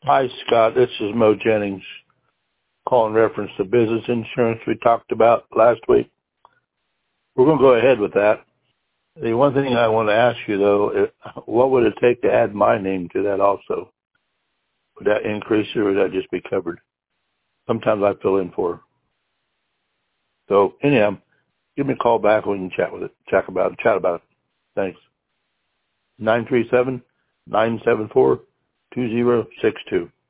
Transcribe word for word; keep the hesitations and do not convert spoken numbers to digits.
Hi, Scott. This is Mo Jennings calling reference to business insurance we talked about last week. We're going to go ahead with that. The one thing I want to ask you, though, what would it take to add my name to that also? Would that increase it, or would that just be covered? Sometimes I fill in for. So, anyhow, give me a call back when we can chat with it, chat about it, chat about it. Thanks. nine three seven, nine seven four, two zero six two.